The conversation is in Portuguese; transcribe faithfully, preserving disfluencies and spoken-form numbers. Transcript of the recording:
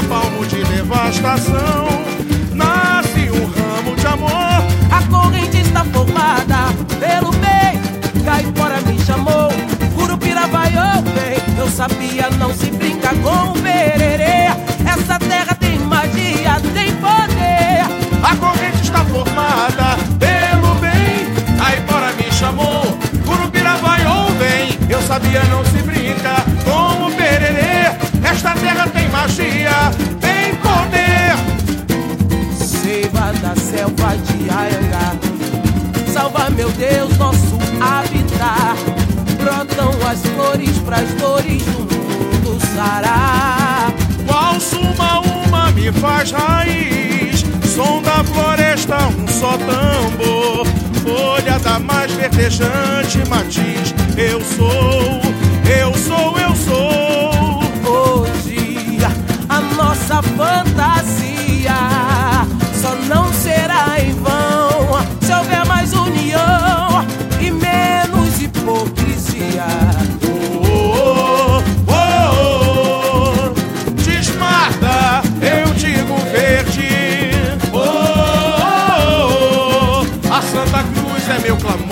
palmo de devastação nasce um ramo de amor. A corrente está formada pelo bem, Caipora me chamou, Curupira vaiou bem. Eu sabia, não se brinca com o pererê. Essa terra tem magia, tem poder. A corrente está formada pelo bem, Caipora me chamou, Curupira vaiou bem. Eu sabia, não se brinca com o pererê. Esta terra tem magia, tem poder. Seiva da selva de Anhangá, salva, meu Deus, nosso habitat. Brotam as flores pras dores do mundo sarar. Qual suma uma me faz raiz, som da floresta um só tambor, folha da mais verdejante matiz. Eu sou, eu sou, eu sou. Hoje a nossa fantasia só não será em vão se houver mais união e menos hipocrisia. Oh, oh, oh, oh. Desmata, eu digo verde. Oh, oh, oh, oh. A Santa Cruz é meu clamor.